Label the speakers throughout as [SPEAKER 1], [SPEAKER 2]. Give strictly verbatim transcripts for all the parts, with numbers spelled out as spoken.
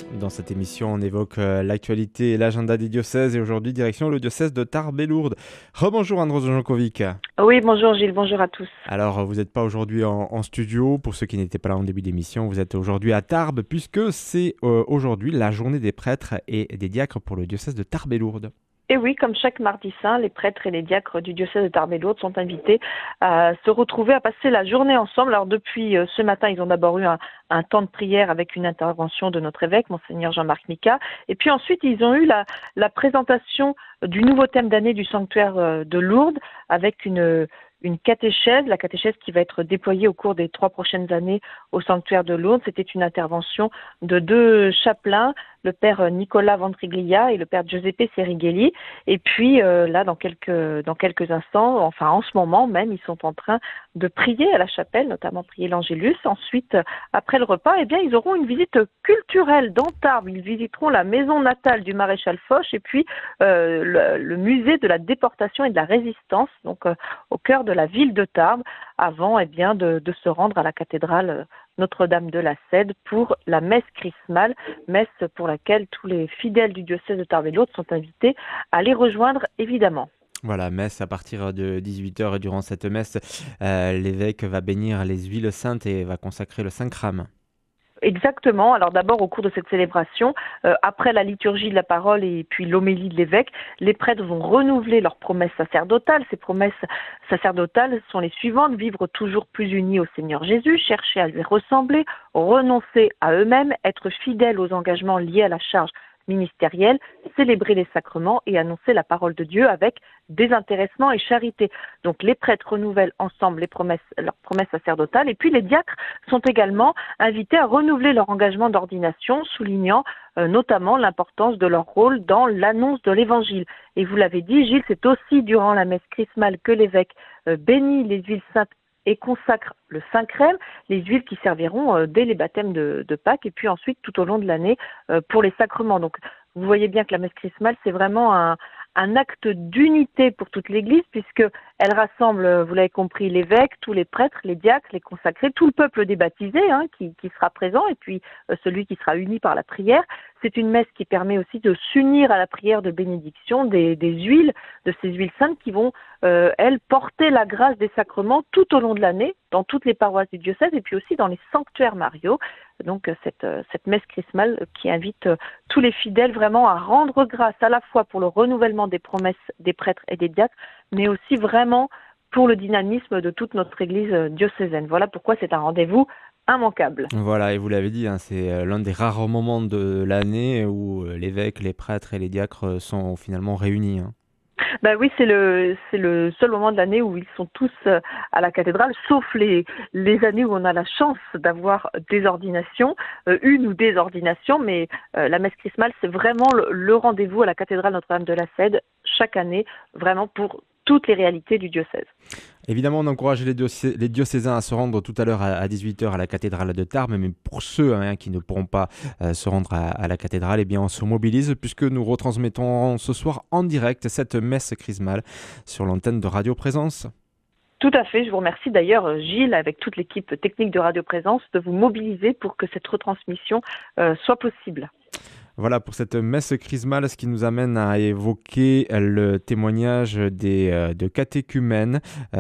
[SPEAKER 1] Dans cette émission, on évoque euh, l'actualité et l'agenda des diocèses et aujourd'hui, direction le diocèse de Tarbes et Lourdes. Rebonjour Andros Jankovic.
[SPEAKER 2] Oui, bonjour Gilles, bonjour à tous.
[SPEAKER 1] Alors, vous n'êtes pas aujourd'hui en, en studio, pour ceux qui n'étaient pas là en début d'émission, vous êtes aujourd'hui à Tarbes puisque c'est euh, aujourd'hui la journée des prêtres et des diacres pour le diocèse de Tarbes et Lourdes.
[SPEAKER 2] Et oui, comme chaque mardi saint, les prêtres et les diacres du diocèse de Tarbes et Lourdes sont invités à se retrouver, à passer la journée ensemble. Alors depuis euh, ce matin, ils ont d'abord eu un, un temps de prière avec une intervention de notre évêque, Monseigneur Jean-Marc Mika. Et puis ensuite, ils ont eu la, la présentation du nouveau thème d'année du sanctuaire euh, de Lourdes avec une... une catéchèse, la catéchèse qui va être déployée au cours des trois prochaines années au sanctuaire de Lourdes. C'était une intervention de deux chapelains, le père Nicolas Ventriglia et le père Giuseppe Serighelli. Et puis euh, là, dans quelques, dans quelques instants, enfin en ce moment même, ils sont en train de prier à la chapelle, notamment prier l'Angélus. Ensuite, après le repas, eh bien, ils auront une visite culturelle dans Tarbes. Ils visiteront la maison natale du maréchal Foch et puis euh, le, le musée de la déportation et de la résistance, donc euh, au cœur de la ville de Tarbes, avant eh bien, de, de se rendre à la cathédrale Notre-Dame de la Cède pour la messe chrismale, messe pour laquelle tous les fidèles du diocèse de Tarbes et Lourdes sont invités à les rejoindre évidemment.
[SPEAKER 1] Voilà, messe à partir de dix-huit heures et durant cette messe, euh, l'évêque va bénir les huiles saintes et va consacrer le Saint-Crâme.
[SPEAKER 2] Exactement. Alors d'abord, au cours de cette célébration, euh, après la liturgie de la parole et puis l'homélie de l'évêque, les prêtres vont renouveler leurs promesses sacerdotales. Ces promesses sacerdotales sont les suivantes: vivre toujours plus unis au Seigneur Jésus, chercher à lui ressembler, renoncer à eux-mêmes, être fidèles aux engagements liés à la charge ministérielle, célébrer les sacrements et annoncer la parole de Dieu avec désintéressement et charité. Donc les prêtres renouvellent ensemble les promesses, leurs promesses sacerdotales, et puis les diacres sont également invités à renouveler leur engagement d'ordination, soulignant euh, notamment l'importance de leur rôle dans l'annonce de l'évangile. Et vous l'avez dit, Gilles, c'est aussi durant la messe chrismale que l'évêque euh, bénit les huiles saintes et consacre le Saint-Crème, les huiles qui serviront euh, dès les baptêmes de, de Pâques et puis ensuite tout au long de l'année euh, pour les sacrements. Donc vous voyez bien que la messe chrismale, c'est vraiment un, un acte d'unité pour toute l'Église puisque elle rassemble, vous l'avez compris, l'évêque, tous les prêtres, les diacres, les consacrés, tout le peuple des baptisés hein, qui, qui sera présent et puis euh, celui qui sera uni par la prière. C'est une messe qui permet aussi de s'unir à la prière de bénédiction des, des huiles, de ces huiles saintes qui vont, euh, elles, porter la grâce des sacrements tout au long de l'année, dans toutes les paroisses du diocèse et puis aussi dans les sanctuaires mariaux. Donc cette, cette messe chrismale qui invite tous les fidèles vraiment à rendre grâce à la fois pour le renouvellement des promesses des prêtres et des diacres, mais aussi vraiment pour le dynamisme de toute notre Église diocésaine. Voilà pourquoi c'est un rendez-vous immanquable.
[SPEAKER 1] Voilà, et vous l'avez dit, hein, c'est l'un des rares moments de l'année où l'évêque, les prêtres et les diacres sont finalement réunis. Hein.
[SPEAKER 2] Ben oui, c'est le c'est le seul moment de l'année où ils sont tous à la cathédrale, sauf les les années où on a la chance d'avoir des ordinations, euh, une ou des ordinations, mais euh, la messe chrismale, c'est vraiment le, le rendez-vous à la cathédrale Notre-Dame de la Cède chaque année, vraiment pour toutes les réalités du diocèse.
[SPEAKER 1] Évidemment, on encourage les, diocé- les diocésains à se rendre tout à l'heure à, à dix-huit heures à la cathédrale de Tarbes, mais pour ceux hein, qui ne pourront pas euh, se rendre à, à la cathédrale, eh bien, on se mobilise puisque nous retransmettons ce soir en direct cette messe chrismale sur l'antenne de Radio Présence.
[SPEAKER 2] Tout à fait. Je vous remercie d'ailleurs, Gilles, avec toute l'équipe technique de Radio Présence, de vous mobiliser pour que cette retransmission euh, soit possible.
[SPEAKER 1] Voilà pour cette messe chrismale, ce qui nous amène à évoquer le témoignage des, euh, de catéchumènes.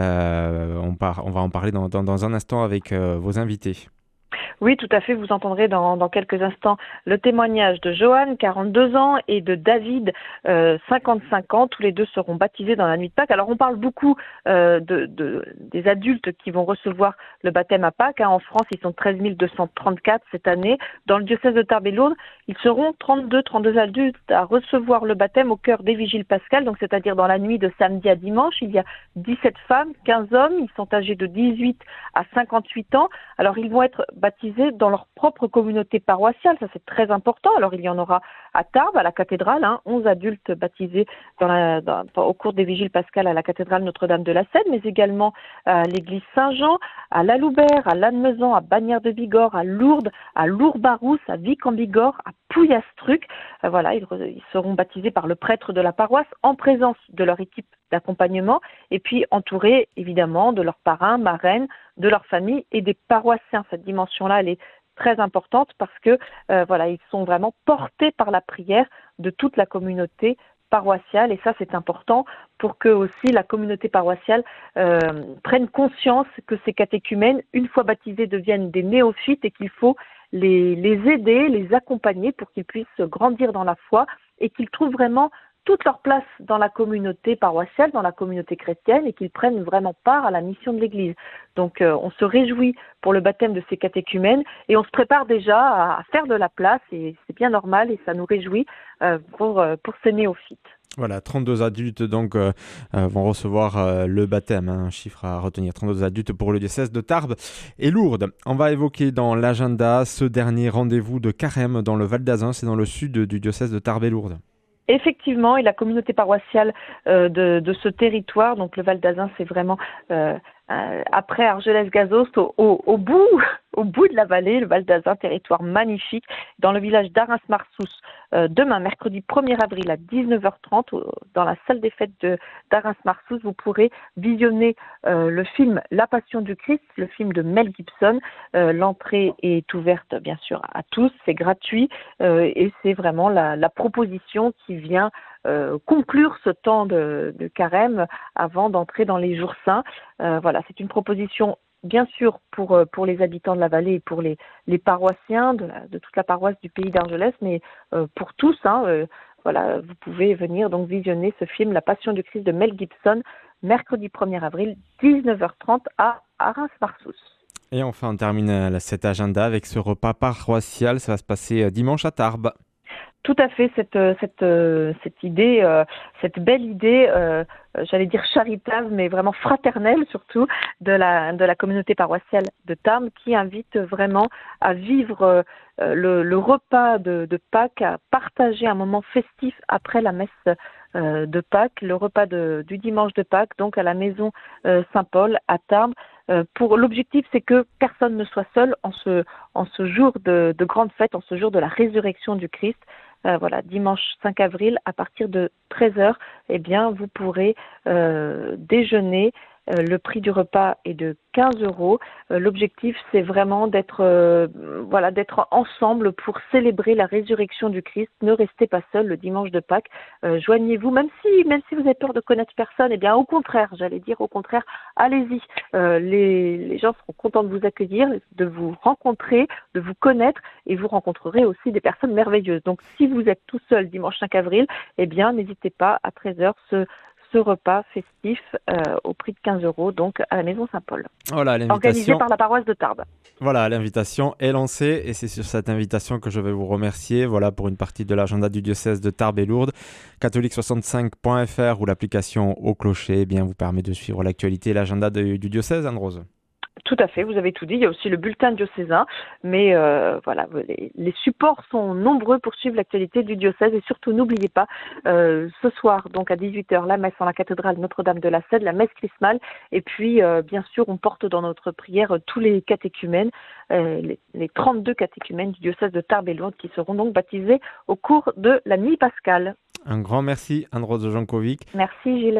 [SPEAKER 1] Euh, on, par, on va en parler dans, dans, dans un instant avec euh, vos invités.
[SPEAKER 2] Oui, tout à fait. Vous entendrez dans, dans quelques instants le témoignage de Johan, quarante-deux ans, et de David, euh, cinquante-cinq ans. Tous les deux seront baptisés dans la nuit de Pâques. Alors, on parle beaucoup euh, de, de, des adultes qui vont recevoir le baptême à Pâques. Hein. En France, ils sont treize mille deux cent trente-quatre cette année. Dans le diocèse de Tarbes et Lourdes, ils seront trente-deux, trente-deux adultes à recevoir le baptême au cœur des vigiles pascales, donc c'est-à-dire dans la nuit de samedi à dimanche. Il y a dix-sept femmes, quinze hommes. Ils sont âgés de dix-huit à cinquante-huit ans. Alors, ils vont être baptisés dans leur propre communauté paroissiale, ça c'est très important. Alors il y en aura à Tarbes, à la cathédrale, hein, onze adultes baptisés dans la, dans, au cours des vigiles pascales à la cathédrale Notre-Dame de la Cède, mais également à l'église Saint-Jean, à La Loubert, à Lannemezan, à Bagnères de Bigorre, à Lourdes, à Lourbarousse, à Vic-en-Bigorre, à Pouillastruc. Euh, voilà, ils, ils seront baptisés par le prêtre de la paroisse en présence de leur équipe d'accompagnement et puis entourés évidemment de leurs parrains, marraines, de leur famille et des paroissiens. Cette dimension-là, elle est très importante parce que euh, voilà, ils sont vraiment portés par la prière de toute la communauté paroissiale, et ça c'est important pour que aussi la communauté paroissiale euh, prenne conscience que ces catéchumènes, une fois baptisés, deviennent des néophytes et qu'il faut les, les aider, les accompagner pour qu'ils puissent grandir dans la foi et qu'ils trouvent vraiment toute leur place dans la communauté paroissiale, dans la communauté chrétienne, et qu'ils prennent vraiment part à la mission de l'Église. Donc euh, on se réjouit pour le baptême de ces catéchumènes et on se prépare déjà à, à faire de la place, et c'est bien normal et ça nous réjouit euh, pour, euh, pour ces néophytes.
[SPEAKER 1] Voilà, trente-deux adultes donc euh, euh, vont recevoir euh, le baptême, hein, un chiffre à retenir, trente-deux adultes pour le diocèse de Tarbes et Lourdes. On va évoquer dans l'agenda ce dernier rendez-vous de carême dans le Val d'Azun, c'est dans le sud du diocèse de Tarbes et Lourdes.
[SPEAKER 2] Effectivement, et la communauté paroissiale euh, de, de ce territoire, donc le Val d'Azun, c'est vraiment euh, euh, après Argelès-Gazost, au, au, au bout, au bout de la vallée, le Val d'Azun, territoire magnifique, dans le village d'Arins-Marsous. Euh, demain, mercredi premier avril à dix-neuf heures trente, dans la salle des fêtes de, d'Arins-Marsous, vous pourrez visionner euh, le film La Passion du Christ, le film de Mel Gibson. Euh, l'entrée est ouverte, bien sûr, à tous, c'est gratuit euh, et c'est vraiment la, la proposition qui vient euh, conclure ce temps de, de carême avant d'entrer dans les jours saints. Euh, voilà, c'est une proposition bien sûr pour, pour les habitants de la vallée et pour les, les paroissiens de, la, de toute la paroisse du pays d'Argelès, mais euh, pour tous, hein, euh, voilà, vous pouvez venir donc visionner ce film La Passion du Christ de Mel Gibson, mercredi premier avril, dix-neuf heures trente à Arins-Marsous.
[SPEAKER 1] Et enfin, on termine cet agenda avec ce repas paroissial, ça va se passer dimanche à Tarbes.
[SPEAKER 2] Tout à fait, cette, cette, cette idée, euh, cette belle idée, euh, j'allais dire charitable, mais vraiment fraternelle surtout, de la, de la communauté paroissiale de Tarbes, qui invite vraiment à vivre euh, le, le repas de, de Pâques, à partager un moment festif après la messe euh, de Pâques, le repas de, du dimanche de Pâques, donc à la maison euh, Saint-Paul à Tarbes. Euh, pour l'objectif, c'est que personne ne soit seul en ce, en ce jour de, de grande fête, en ce jour de la résurrection du Christ. Euh, voilà, dimanche cinq avril, à partir de treize heures, eh bien, vous pourrez euh, déjeuner. Euh, le prix du repas est de quinze euros. Euh, l'objectif, c'est vraiment d'être, euh, voilà, d'être ensemble pour célébrer la résurrection du Christ. Ne restez pas seul le dimanche de Pâques. Euh, joignez-vous, même si, même si vous avez peur de connaître personne. Eh bien, au contraire, j'allais dire au contraire, allez-y. Euh, les, les gens seront contents de vous accueillir, de vous rencontrer, de vous connaître, et vous rencontrerez aussi des personnes merveilleuses. Donc, si vous êtes tout seul dimanche cinq avril, eh bien, n'hésitez pas à treize heures ce ce repas festif euh, au prix de quinze euros, donc à la Maison Saint-Paul.
[SPEAKER 1] Voilà, l'invitation.
[SPEAKER 2] Organisé par la paroisse de Tarbes.
[SPEAKER 1] Voilà, l'invitation est lancée et c'est sur cette invitation que je vais vous remercier. Voilà pour une partie de l'agenda du diocèse de Tarbes et Lourdes. catholique soixante-cinq point f r ou l'application Au Clocher eh bien, vous permet de suivre l'actualité et l'agenda de, du diocèse, Anne-Rose.
[SPEAKER 2] Tout à fait, vous avez tout dit. Il y a aussi le bulletin diocésain, mais euh, voilà, les, les supports sont nombreux pour suivre l'actualité du diocèse, et surtout n'oubliez pas, euh, ce soir, donc à dix-huit heures, la messe en la cathédrale Notre-Dame de la Cède, la messe chrismale, et puis euh, bien sûr, on porte dans notre prière euh, tous les catéchumènes, euh, les, les trente-deux catéchumènes du diocèse de Tarbes et Lourdes qui seront donc baptisés au cours de la nuit pascale.
[SPEAKER 1] Un grand merci, Anne-Rose Jankovic.
[SPEAKER 2] Merci Gilles.